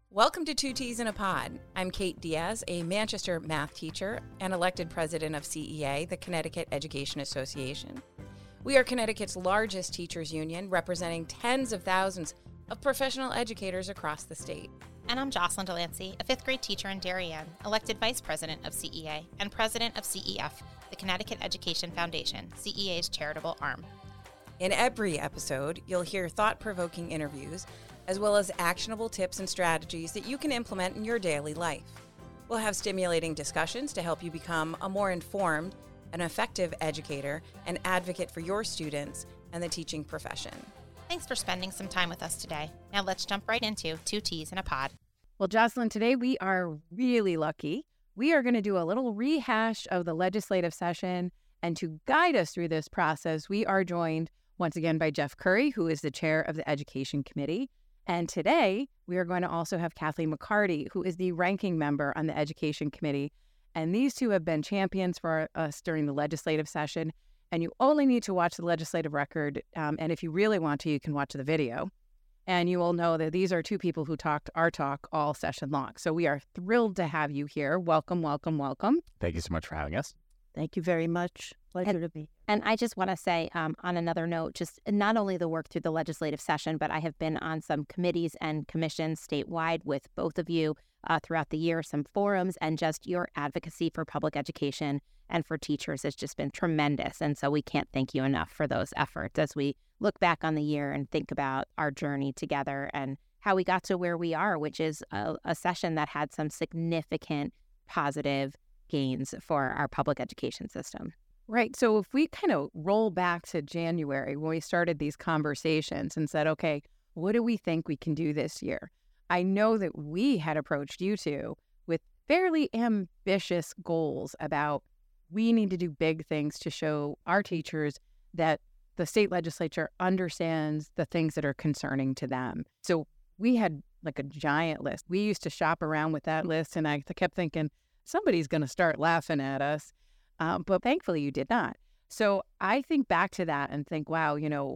Welcome to Two Ts in a Pod. I'm Kate Diaz, a Manchester math teacher and elected president of CEA, the Connecticut Education Association. We are Connecticut's largest teachers union, representing tens of thousands of professional educators across the state. And I'm Jocelyn Delancey, a fifth grade teacher in Darien, elected vice president of CEA and president of CEF, the Connecticut Education Foundation, CEA's charitable arm. In every episode, you'll hear thought-provoking interviews, as well as actionable tips and strategies that you can implement in your daily life. We'll have stimulating discussions to help you become a more informed and effective educator and advocate for your students and the teaching profession. Thanks for spending some time with us today. Now let's jump right into Two Ts in a Pod. Well, Jocelyn, today we are really lucky. We are going to do a little rehash of the legislative session, and to guide us through this process, we are joined once again by Jeff Curry, who is the chair of the Education Committee. And today, we are going to also have Kathleen McCarty, who is the ranking member on the Education Committee. And these two have been champions for us during the legislative session. And you only need to watch the legislative record. And if you really want to, you can watch the video. And you will know that these are two people who talked our talk all session long. So we are thrilled to have you here. Welcome, welcome, welcome. Thank you so much for having us. Thank you very much. Pleasure to be here. And I just want to say, on another note, just not only the work through the legislative session, but I have been on some committees and commissions statewide with both of you throughout the year, some forums, and just your advocacy for public education and for teachers has just been tremendous. And so we can't thank you enough for those efforts as we look back on the year and think about our journey together and how we got to where we are, which is a session that had some significant positive gains for our public education system. Right. So if we kind of roll back to January when we started these conversations and said, okay, what do we think we can do this year? I know that we had approached you two with fairly ambitious goals about we need to do big things to show our teachers that the state legislature understands the things that are concerning to them. So we had like a giant list. We used to shop around with that list, and I kept thinking, somebody's going to start laughing at us. But thankfully you did not. So I think back to that and think, wow,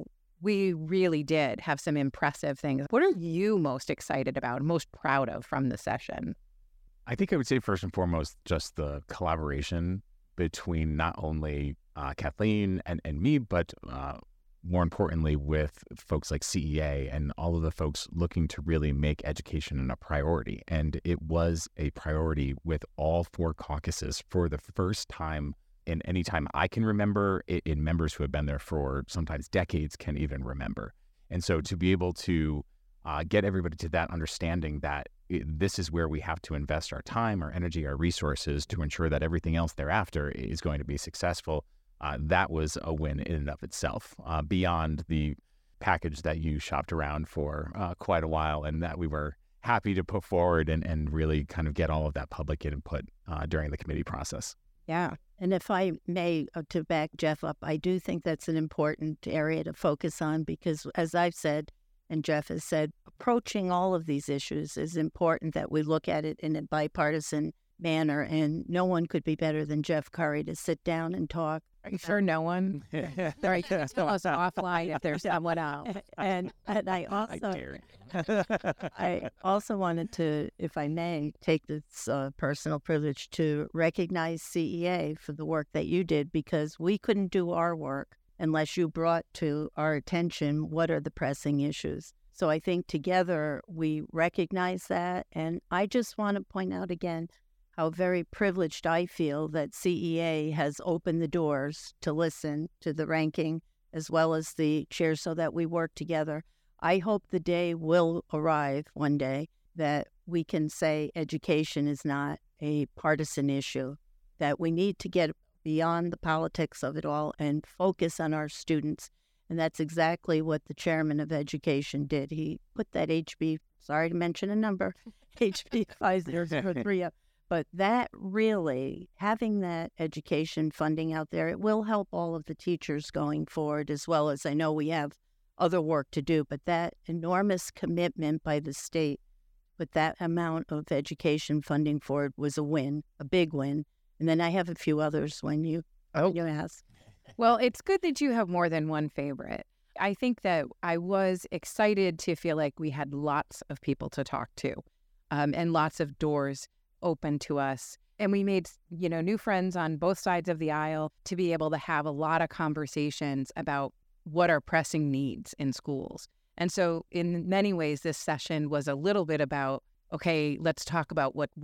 we really did have some impressive things. What are you most excited about, most proud of from the session? I think I would say first and foremost, just the collaboration between not only Kathleen and me, but more importantly with folks like CEA and all of the folks looking to really make education a priority. And it was a priority with all four caucuses for the first time in any time I can remember, in members who have been there for sometimes decades can even remember. And so to be able to get everybody to that understanding that this is where we have to invest our time, our energy, our resources to ensure that everything else thereafter is going to be successful. That was a win in and of itself, beyond the package that you shopped around for quite a while and that we were happy to put forward and really kind of get all of that public input during the committee process. Yeah. And if I may, to back Jeff up, I do think that's an important area to focus on because, as I've said, and Jeff has said, approaching all of these issues is important that we look at it in a bipartisan manner, and no one could be better than Jeff Curry to sit down and talk. Are you sure no one? Right, tell us offline if there's someone else. And I also wanted to, if I may, take this personal privilege to recognize CEA for the work that you did, because we couldn't do our work unless you brought to our attention what are the pressing issues. So I think together we recognize that, and I just want to point out again how very privileged I feel that CEA has opened the doors to listen to the ranking as well as the chair so that we work together. I hope the day will arrive one day that we can say education is not a partisan issue, that we need to get beyond the politics of it all and focus on our students. And that's exactly what the chairman of education did. He put that HB, sorry to mention a number, HB 5003 up. But that really, having that education funding out there, it will help all of the teachers going forward, as well as I know we have other work to do. But that enormous commitment by the state with that amount of education funding forward was a win, a big win. And then I have a few others when you ask. Well, it's good that you have more than one favorite. I think that I was excited to feel like we had lots of people to talk to. and lots of doors open to us. And we made, new friends on both sides of the aisle to be able to have a lot of conversations about what are pressing needs in schools. And so in many ways, this session was a little bit about, okay, let's talk about what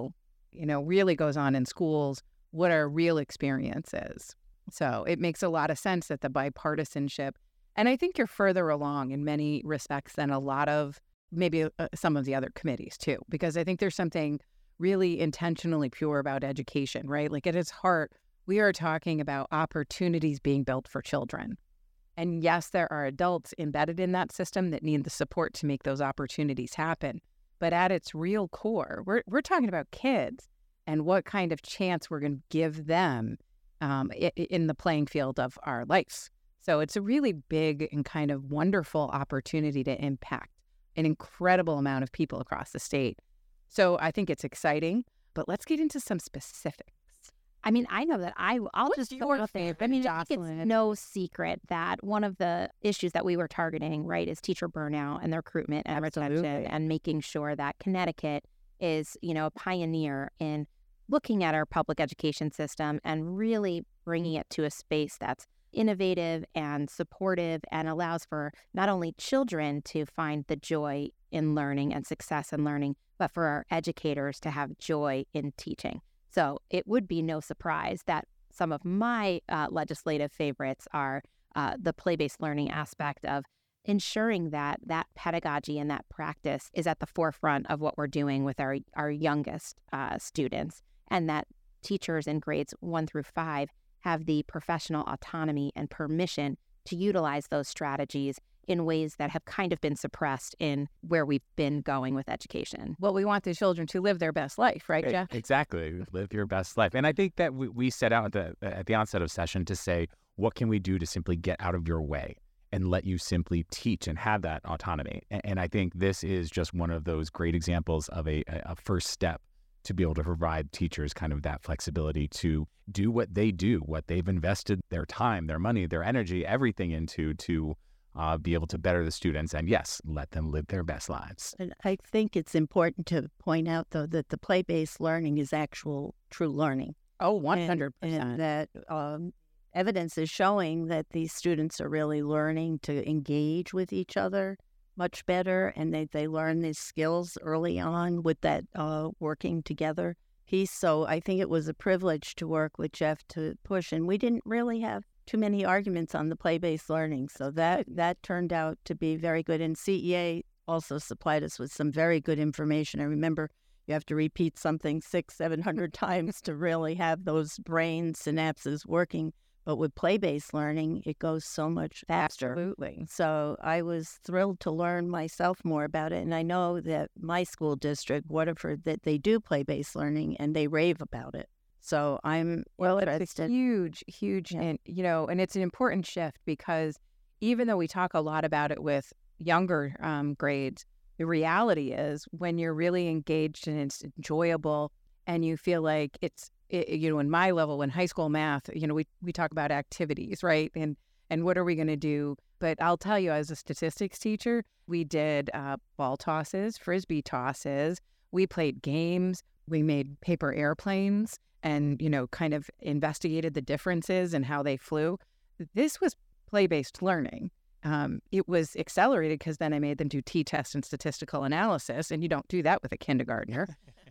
really goes on in schools, what are real experiences. So it makes a lot of sense that the bipartisanship, and I think you're further along in many respects than a lot of maybe some of the other committees too, because I think there's something really intentionally pure about education, right? Like at its heart, we are talking about opportunities being built for children. And yes, there are adults embedded in that system that need the support to make those opportunities happen. But at its real core, we're talking about kids and what kind of chance we're going to give them in the playing field of our lives. So it's a really big and kind of wonderful opportunity to impact an incredible amount of people across the state. So I think it's exciting, but let's get into some specifics. I mean, I know that I'll just your throw out there. I mean, I think Jocelyn? it's no secret that one of the issues that we were targeting, right, is teacher burnout and the recruitment and retention, Absolutely. and making sure that Connecticut is, a pioneer in looking at our public education system and really bringing it to a space that's innovative and supportive and allows for not only children to find the joy in learning and success in learning, but for our educators to have joy in teaching. So it would be no surprise that some of my legislative favorites are the play-based learning aspect of ensuring that that pedagogy and that practice is at the forefront of what we're doing with our youngest students, and that teachers in grades 1 through 5 have the professional autonomy and permission to utilize those strategies in ways that have kind of been suppressed in where we've been going with education. Well, we want the children to live their best life, right, Jeff? Exactly. Live your best life. And I think that we set out at the onset of session to say, what can we do to simply get out of your way and let you simply teach and have that autonomy? And I think this is just one of those great examples of a first step to be able to provide teachers kind of that flexibility to do what they do, what they've invested their time, their money, their energy, everything into to be able to better the students and, yes, let them live their best lives. And I think it's important to point out, though, that the play-based learning is actual true learning. Oh, 100%. And that evidence is showing that these students are really learning to engage with each other much better, and they learn these skills early on with that working together piece. So I think it was a privilege to work with Jeff to push, and we didn't really have too many arguments on the play-based learning. So that turned out to be very good. And CEA also supplied us with some very good information. I remember you have to repeat something 600-700 times to really have those brain synapses working. But with play-based learning, it goes so much faster. Absolutely. So I was thrilled to learn myself more about it. And I know that my school district, Waterford, that they do play-based learning and they rave about it. So I'm interested. It's a huge, and it's an important shift, because even though we talk a lot about it with younger grades, the reality is when you're really engaged and it's enjoyable and you feel like in my level, in high school math, we talk about activities, right? And what are we going to do? But I'll tell you, as a statistics teacher, we did ball tosses, frisbee tosses. We played games. We made paper airplanes and, kind of investigated the differences and how they flew. This was play-based learning. It was accelerated because then I made them do t-tests and statistical analysis, and you don't do that with a kindergartner.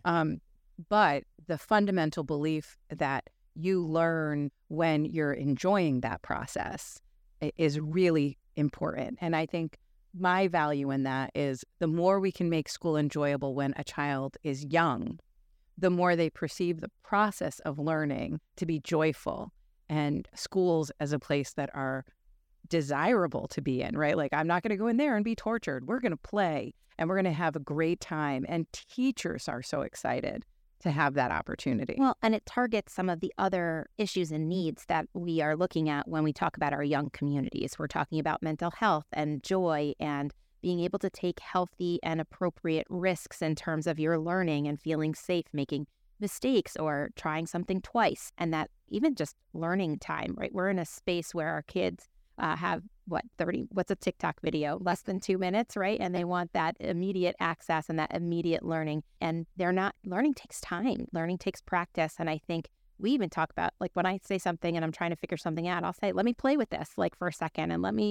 But the fundamental belief that you learn when you're enjoying that process is really important. And I think my value in that is the more we can make school enjoyable when a child is young, the more they perceive the process of learning to be joyful, and schools as a place that are desirable to be in, right? Like, I'm not going to go in there and be tortured. We're going to play and we're going to have a great time. And teachers are so excited to have that opportunity. Well, and it targets some of the other issues and needs that we are looking at when we talk about our young communities. We're talking about mental health and joy and being able to take healthy and appropriate risks in terms of your learning and feeling safe, making mistakes or trying something twice. And that even just learning time, right? We're in a space where our kids have what's a TikTok video? Less than 2 minutes, right? And they want that immediate access and that immediate learning. And learning takes time. Learning takes practice. And I think we even talk about, like, when I say something and I'm trying to figure something out, I'll say, let me play with this like for a second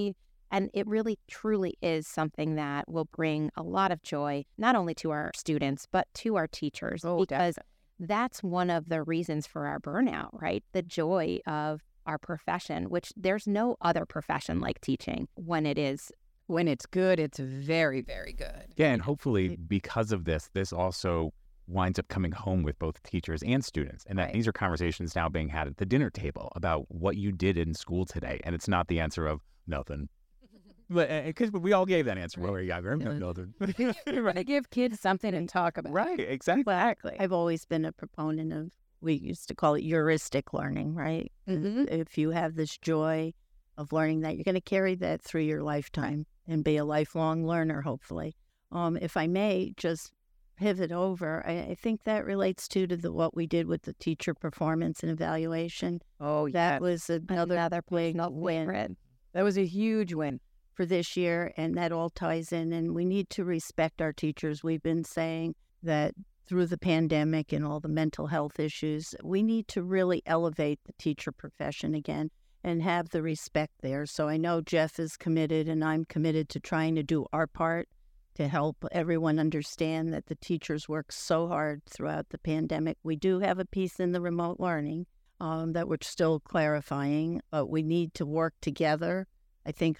and it really truly is something that will bring a lot of joy, not only to our students, but to our teachers, because that's one of the reasons for our burnout, right? The joy of our profession, which there's no other profession like teaching. When it's good, it's very, very good. Yeah, and hopefully because of this also winds up coming home with both teachers and students. And that these are conversations now being had at the dinner table about what you did in school today. And it's not the answer of nothing. Because we all gave that answer when we were younger. Nothing. To give kids something to talk about. Right, exactly. I've always been a proponent of, we used to call it heuristic learning, right? Mm-hmm. If you have this joy of learning that, you're going to carry that through your lifetime and be a lifelong learner, hopefully. If I may just pivot over, I think that relates to what we did with the teacher performance and evaluation. Oh, that was another big win. That was a huge win for this year, and that all ties in. And we need to respect our teachers. We've been saying that through the pandemic and all the mental health issues, we need to really elevate the teacher profession again and have the respect there. So I know Jeff is committed, and I'm committed to trying to do our part to help everyone understand that the teachers work so hard throughout the pandemic. We do have a piece in the remote learning that we're still clarifying, but we need to work together. I think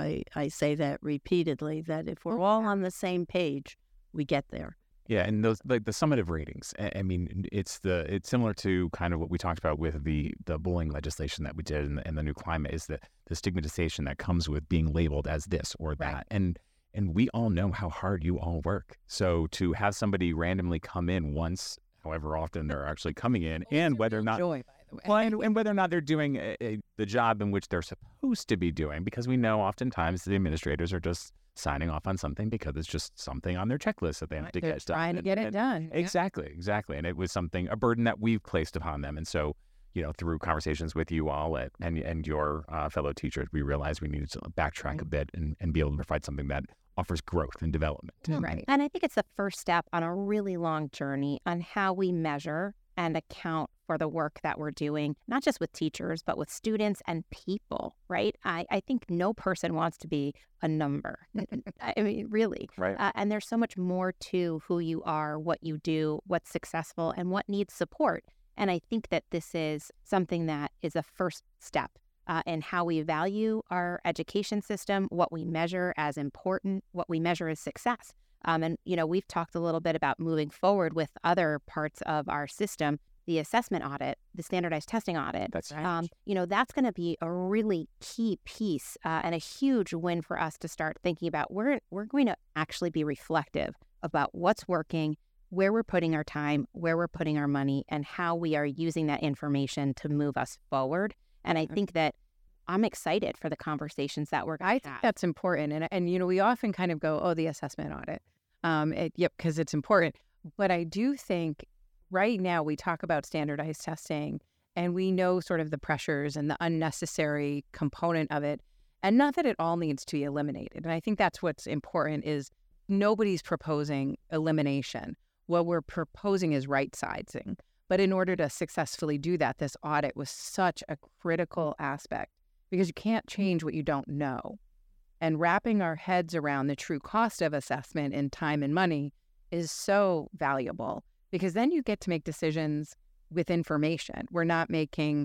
I say that repeatedly, that if we're all on the same page, we get there. Yeah, and those, like the summative ratings. I mean, it's similar to kind of what we talked about with the bullying legislation that we did in the new climate, is the stigmatization that comes with being labeled as this or that. And we all know how hard you all work. So to have somebody randomly come in once, however often they're actually coming in, and whether or not joy, and whether or not they're doing the job in which they're supposed to be doing, because we know oftentimes the administrators are just signing off on something because it's just something on their checklist that they have to get done. Trying to get it done. Exactly. And it was a burden that we've placed upon them. And so, through conversations with you all and your fellow teachers, we realized we needed to backtrack a bit and be able to provide something that offers growth and development. Right. And I think it's the first step on a really long journey on how we measure and account for the work that we're doing, not just with teachers, but with students and people, right? I think no person wants to be a number. I mean, really. Right. And there's so much more to who you are, what you do, what's successful, and what needs support. And I think that this is something that is a first step in how we value our education system, what we measure as important, what we measure as success. And, we've talked a little bit about moving forward with other parts of our system, the assessment audit, the standardized testing audit. That's right. That's going to be a really key piece and a huge win for us to start thinking about. We're going to actually be reflective about what's working, where we're putting our time, where we're putting our money, and how we are using that information to move us forward. And I think that I'm excited for the conversations that we're going to have. I think that's important. And we often kind of go, the assessment audit. Because it's important. But I do think right now we talk about standardized testing, and we know sort of the pressures and the unnecessary component of it. And not that it all needs to be eliminated. And I think that's what's important, is nobody's proposing elimination. What we're proposing is right-sizing. But in order to successfully do that, this audit was such a critical aspect, because you can't change what you don't know. And wrapping our heads around the true cost of assessment in time and money is so valuable, because then you get to make decisions with information. We're not making,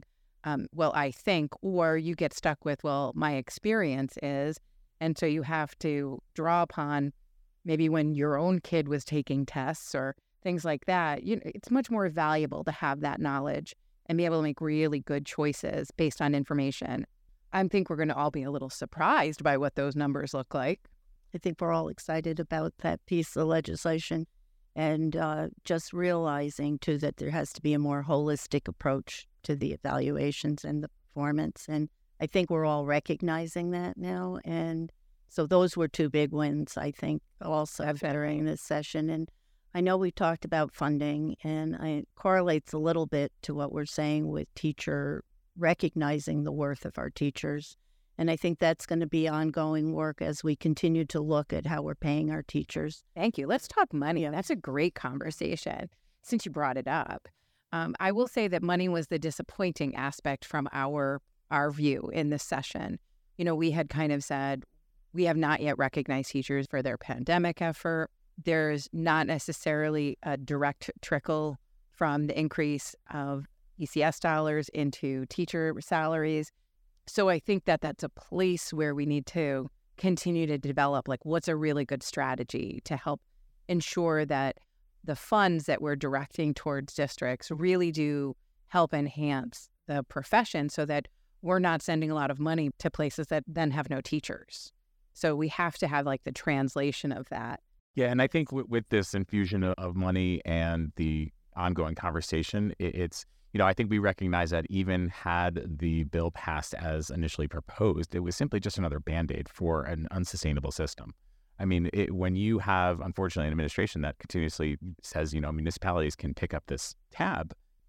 I think, or you get stuck with, my experience is. And so you have to draw upon maybe when your own kid was taking tests or things like that. It's much more valuable to have that knowledge and be able to make really good choices based on information. I think we're going to all be a little surprised by what those numbers look like. I think we're all excited about that piece of legislation, and just realizing, too, that there has to be a more holistic approach to the evaluations and the performance. And I think we're all recognizing that now. And so those were two big wins, I think, also during this session. And I know we talked about funding, and it correlates a little bit to what we're saying with teacher recognizing the worth of our teachers And I think that's going to be ongoing work as we continue to look at how we're paying our teachers. Thank you. Let's talk money. That's a great conversation since you brought it up. I will say that money was the disappointing aspect from our view in this session. We had kind of said, we have not yet recognized teachers for their pandemic effort. There's not necessarily a direct trickle from the increase of ECS dollars into teacher salaries. So I think that that's a place where we need to continue to develop, like, what's a really good strategy to help ensure that the funds that we're directing towards districts really do help enhance the profession so that we're not sending a lot of money to places that then have no teachers. So we have to have like the translation of that. Yeah, and I think with this infusion of money and the ongoing conversation, it's, I think we recognize that even had the bill passed as initially proposed, it was simply just another Band-Aid for an unsustainable system. I mean, when you have, unfortunately, an administration that continuously says, municipalities can pick up this tab,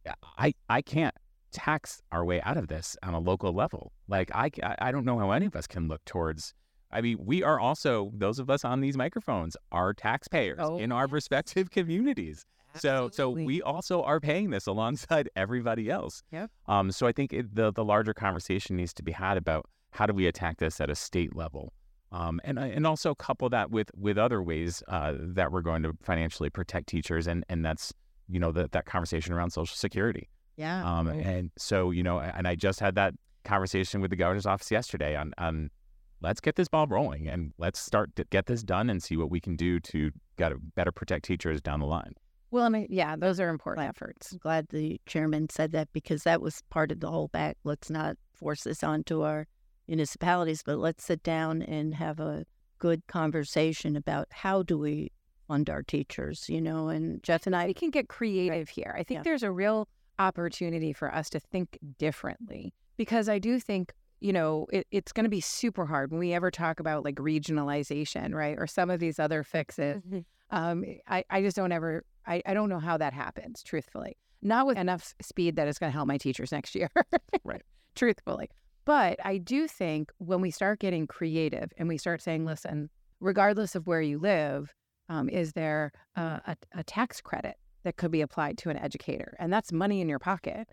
I can't tax our way out of this on a local level. Like, I don't know how any of us can look towards, we are also, those of us on these microphones are taxpayers in our respective communities. So we also are paying this alongside everybody else. Yep. So I think the larger conversation needs to be had about how do we attack this at a state level, and also couple that with other ways that we're going to financially protect teachers, and that's that conversation around Social Security. Yeah. And so and I just had that conversation with the governor's office yesterday on let's get this ball rolling and let's start to get this done and see what we can do to better protect teachers down the line. Well, those are important efforts. I'm glad the chairman said that, because that was part of the whole back. Let's not force this onto our municipalities, but let's sit down and have a good conversation about how do we fund our teachers, and Jeff and I. We can get creative here. I think there's a real opportunity for us to think differently, because I do think, it's going to be super hard when we ever talk about like regionalization, right? Or some of these other fixes. I just don't ever, I don't know how that happens, truthfully. Not with enough speed that it's going to help my teachers next year. Right. Truthfully. But I do think when we start getting creative and we start saying, listen, regardless of where you live, is there a tax credit that could be applied to an educator? And that's money in your pocket,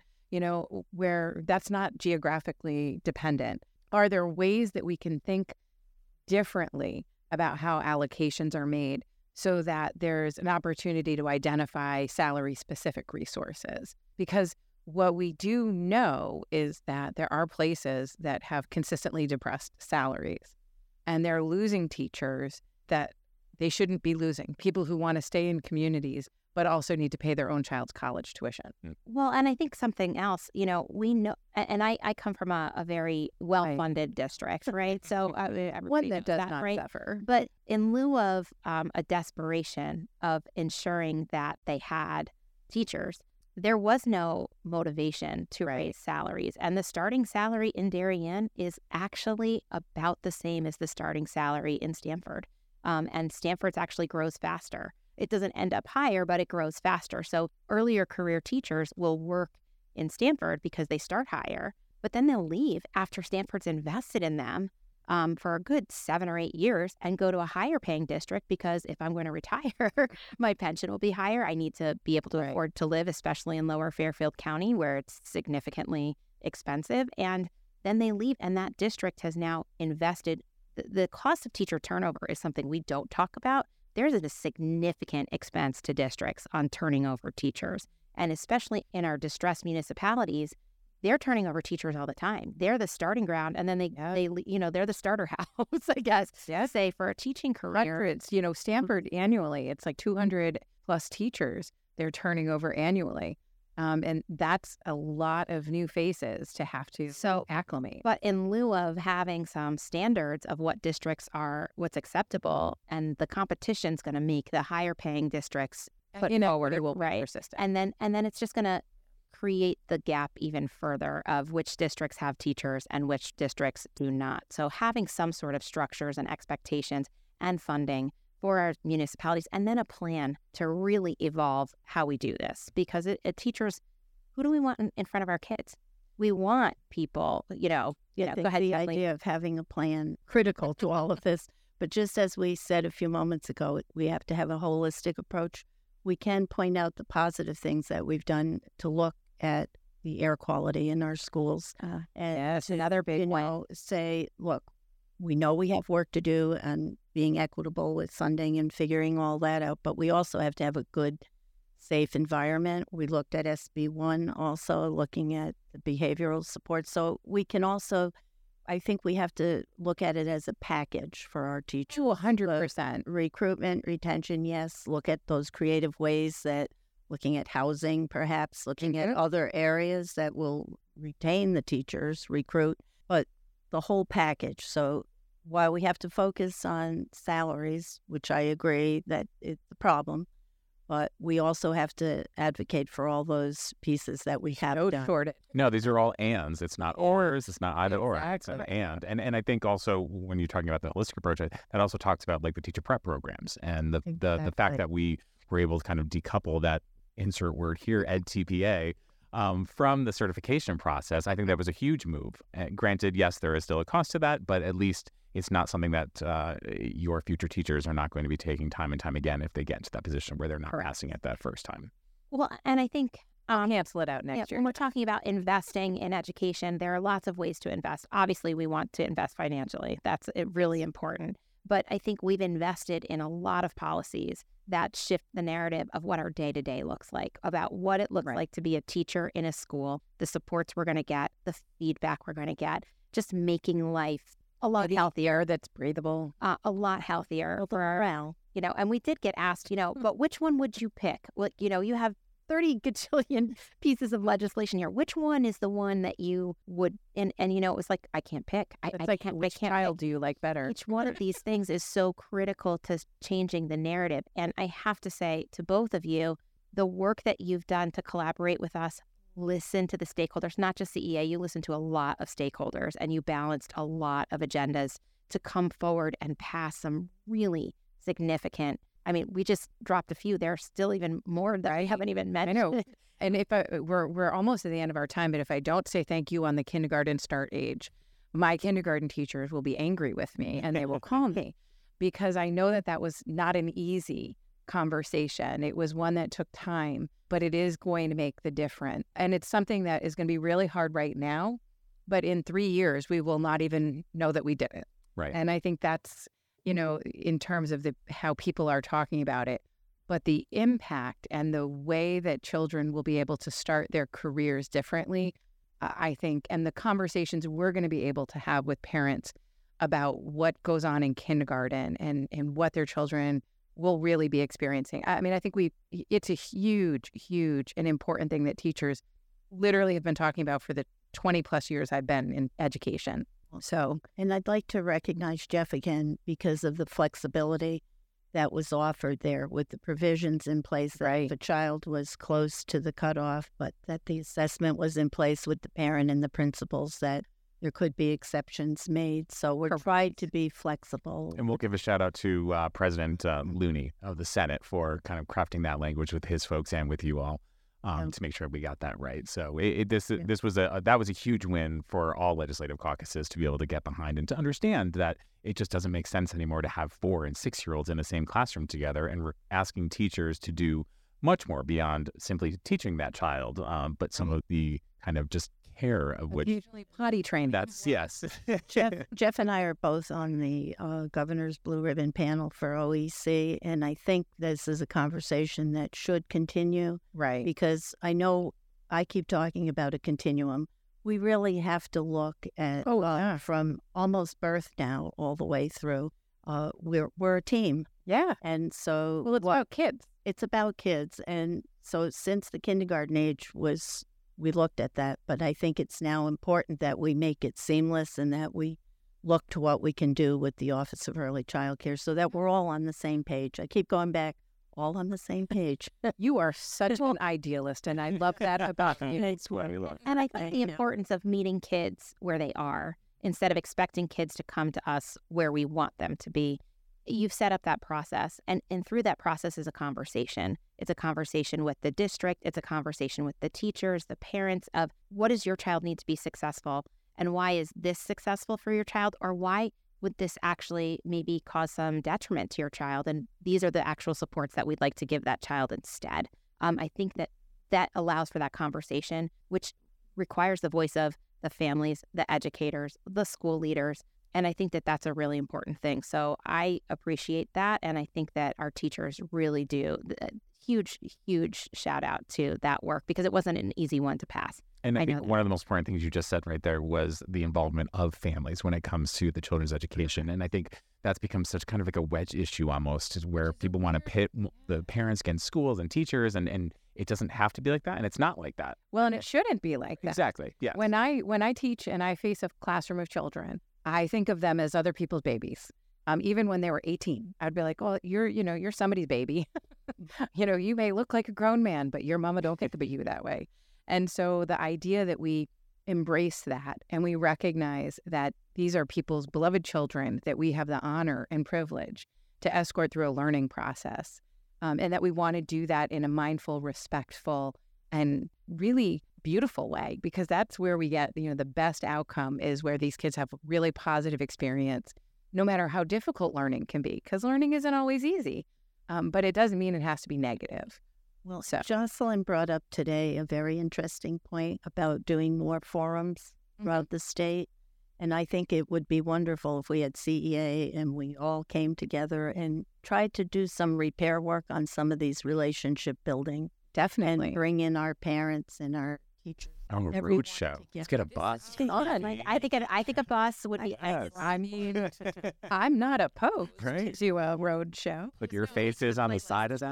where that's not geographically dependent. Are there ways that we can think differently about how allocations are made so that there's an opportunity to identify salary-specific resources? Because what we do know is that there are places that have consistently depressed salaries, and they're losing teachers that they shouldn't be losing, people who want to stay in communities but also need to pay their own child's college tuition. Well, and I think something else, we know, and I come from a very well-funded district, right? So one that does not right? suffer. But in lieu of a desperation of ensuring that they had teachers, there was no motivation to raise salaries. And the starting salary in Darien is actually about the same as the starting salary in Stanford. And Stanford's actually grows faster. It doesn't end up higher, but it grows faster. So earlier career teachers will work in Stanford because they start higher, but then they'll leave after Stanford's invested in them for a good 7 or 8 years and go to a higher paying district, because if I'm going to retire, my pension will be higher. I need to be able to afford to live, especially in Lower Fairfield County, where it's significantly expensive. And then they leave, and that district has now invested. The cost of teacher turnover is something we don't talk about. There's a significant expense to districts on turning over teachers. And especially in our distressed municipalities, they're turning over teachers all the time. They're the starting ground, and then they they're the starter house, I guess, say, for a teaching career. It's, Stanford annually, it's like 200 plus teachers they're turning over annually. And that's a lot of new faces to have to acclimate. But in lieu of having some standards of what districts are, what's acceptable, and the competition's going to make the higher paying districts put forward a wilder system. And then it's just going to create the gap even further of which districts have teachers and which districts do not. So having some sort of structures and expectations and funding for our municipalities, and then a plan to really evolve how we do this. Because teachers, who do we want in front of our kids? we want people, go ahead. The Kathleen. idea of having a plan critical to all of this. But just as we said a few moments ago, we have to have a holistic approach. We can point out the positive things that we've done to look at the air quality in our schools. And Yes, another big one. say, look, we know we have work to do and being equitable with funding and figuring all that out, but we also have to have a good, safe environment. We looked at SB1 also, looking at the behavioral support. So we can also, I think we have to look at it as a package for our teachers. 100%. Recruitment, retention, yes. Look at those creative ways that, looking at housing, perhaps, looking at other areas that will retain the teachers, recruit, but the whole package. So while we have to focus on salaries, which I agree that it's a problem, but we also have to advocate for all those pieces that we have done. Short. No, these are all ands. It's not ors. It's not either or. It's Exactly. an and. And I think also when you're talking about the holistic approach, that also talks about like the teacher prep programs and the fact Exactly. that we were able to kind of decouple that insert word here, EdTPA, from the certification process. I think that was a huge move. Granted, yes, there is still a cost to that, but at least it's not something that your future teachers are not going to be taking time and time again if they get into that position where they're not Correct. passing it that first time. Well, and I think Cancel it out next year. when we're talking about investing in education, there are lots of ways to invest. Obviously, we want to invest financially. That's really important. But I think we've invested in a lot of policies that shift the narrative of what our day-to-day looks like, about what it looks Right. like to be a teacher in a school, the supports we're going to get, the feedback we're going to get, just making life a lot Healthier, that's breathable. a lot healthier for our, and we did get asked, but which one would you pick? Well, you have 30 gajillion pieces of legislation here. Which one is the one that you would, and it was like, I can't pick. I It's like, can't, which I can't child pick. do you like better? Each one of these things is so critical to changing the narrative. And I have to say to both of you, the work that you've done to collaborate with us, listen to the stakeholders, not just CEA, you listen to a lot of stakeholders and you balanced a lot of agendas to come forward and pass some really significant. I mean, we just dropped a few. There's still even more that I haven't even mentioned. I know. And if we're almost at the end of our time, but if I don't say thank you on the kindergarten start age, my kindergarten teachers will be angry with me and they will call me, because I know that was not an easy conversation. It was one that took time, but it is going to make the difference. And it's something that is going to be really hard right now, but in 3 years, we will not even know that we did it. Right. And I think that's, in terms of how people are talking about it, but the impact and the way that children will be able to start their careers differently, I think, and the conversations we're going to be able to have with parents about what goes on in kindergarten and what their children will really be experiencing. I mean, I think it's a huge, huge and important thing that teachers literally have been talking about for the 20 plus years I've been in education. So, And I'd like to recognize Jeff again because of the flexibility that was offered there with the provisions in place that Right. if a child was close to the cutoff, but that the assessment was in place with the parent and the principals, that there could be exceptions made. So we're trying to be flexible. And we'll give a shout out to President Looney of the Senate for kind of crafting that language with his folks and with you all to make sure we got that right. So this was a huge win for all legislative caucuses to be able to get behind and to understand that it just doesn't make sense anymore to have 4 and 6-year-olds in the same classroom together, and we're asking teachers to do much more beyond simply teaching that child, but some of the kind of just care of which usually potty training. that's yes. Jeff and I are both on the Governor's Blue Ribbon panel for OEC, and I think this is a conversation that should continue Right. because I know I keep talking about a continuum. We really have to look at from almost birth now all the way through. We're a team, Yeah. and so Well, it's about kids. it's about kids, and so since the kindergarten age we looked at that, but I think it's now important that we make it seamless and that we look to what we can do with the Office of Early Child Care so that we're all on the same page. I keep going back, all on the same page. You are such an idealist, and I love that about you. That's what we love. And I think the importance of meeting kids where they are instead of expecting kids to come to us where we want them to be you've set up that process, and through that process is a conversation. It's a conversation with the district. It's a conversation with the teachers, the parents, of what does your child need to be successful, and why is this successful for your child, or why would this actually maybe cause some detriment to your child, and these are the actual supports that we'd like to give that child instead. I think that allows for that conversation, which requires the voice of the families, the educators, the school leaders. And I think that that's a really important thing. So I appreciate that. And I think that our teachers really do. Huge, huge shout out to that work, because it wasn't an easy one to pass. And I think one of the most important things you just said right there was the involvement of families when it comes to the children's education. And I think that's become such kind of like a wedge issue almost, is where people want to pit the parents against schools and teachers, and it doesn't have to be like that, and it's not like that. Well, and it shouldn't be like that. Exactly. Yeah. When I teach and I face a classroom of children, I think of them as other people's babies. Even when they were 18, I'd be like, "Oh, you're somebody's baby. You may look like a grown man, but your mama don't think about you that way." And so the idea that we embrace that and we recognize that these are people's beloved children that we have the honor and privilege to escort through a learning process, and that we want to do that in a mindful, respectful, and really beautiful way, because that's where we get, the best outcome, is where these kids have really positive experience, no matter how difficult learning can be, because learning isn't always easy, but it doesn't mean it has to be negative. Well, Jocelyn brought up today a very interesting point about doing more forums throughout the state. And I think it would be wonderful if we had CEA and we all came together and tried to do some repair work on some of these relationship building. Definitely. And bring in our parents and our teachers. A road show. Let's get a bus. I think a bus would be. I mean, I'm not opposed to a road show. Put your faces on the side of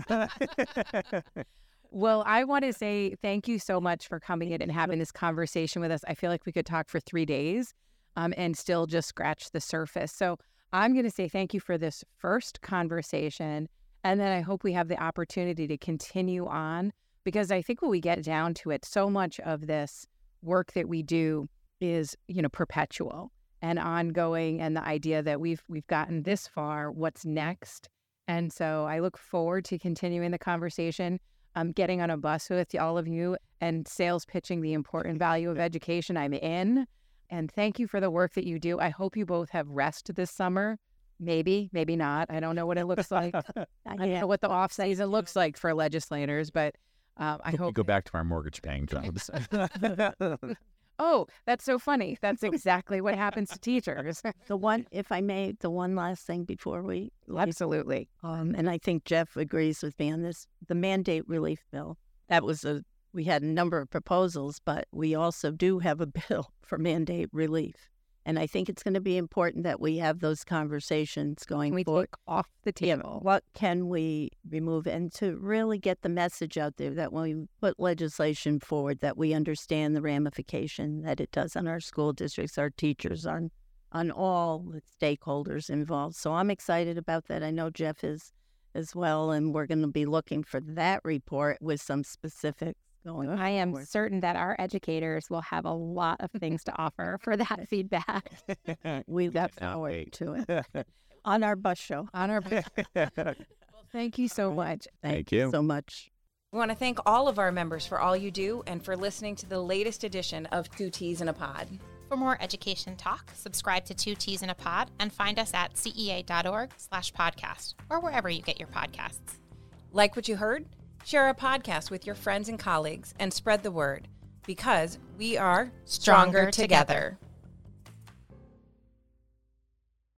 that. Well, I want to say thank you so much for coming in and having this conversation with us. I feel like we could talk for 3 days and still just scratch the surface. So I'm going to say thank you for this first conversation. And then I hope we have the opportunity to continue on, because I think when we get down to it, so much of this work that we do is, perpetual and ongoing, and the idea that we've gotten this far, what's next? And so I look forward to continuing the conversation, getting on a bus with all of you and sales pitching the important value of education. I'm in. And thank you for the work that you do. I hope you both have rest this summer. Maybe, maybe not. I don't know what it looks like. I don't know what the off season looks like for legislators, but I hope we go back to our mortgage paying jobs. Oh, that's so funny. That's exactly what happens to teachers. If I may, the one last thing before we leave. Absolutely. And I think Jeff agrees with me on this. The mandate relief bill, we had a number of proposals, but we also do have a bill for mandate relief. And I think it's going to be important that we have those conversations going forward. Take off the table. What can we remove? And to really get the message out there that when we put legislation forward, that we understand the ramification that it does on our school districts, our teachers, on all the stakeholders involved. So I'm excited about that. I know Jeff is as well, and we're going to be looking for that report with some specifics. I am certain that our educators will have a lot of things to offer for that feedback. We look forward to it on our bus show. Well, thank you so much. Thank you so much. We want to thank all of our members for all you do and for listening to the latest edition of 2 Ts in a Pod. For more education talk, subscribe to 2 Ts in a Pod and find us at cea.org/podcast or wherever you get your podcasts. Like what you heard? Share our podcast with your friends and colleagues and spread the word, because we are stronger together.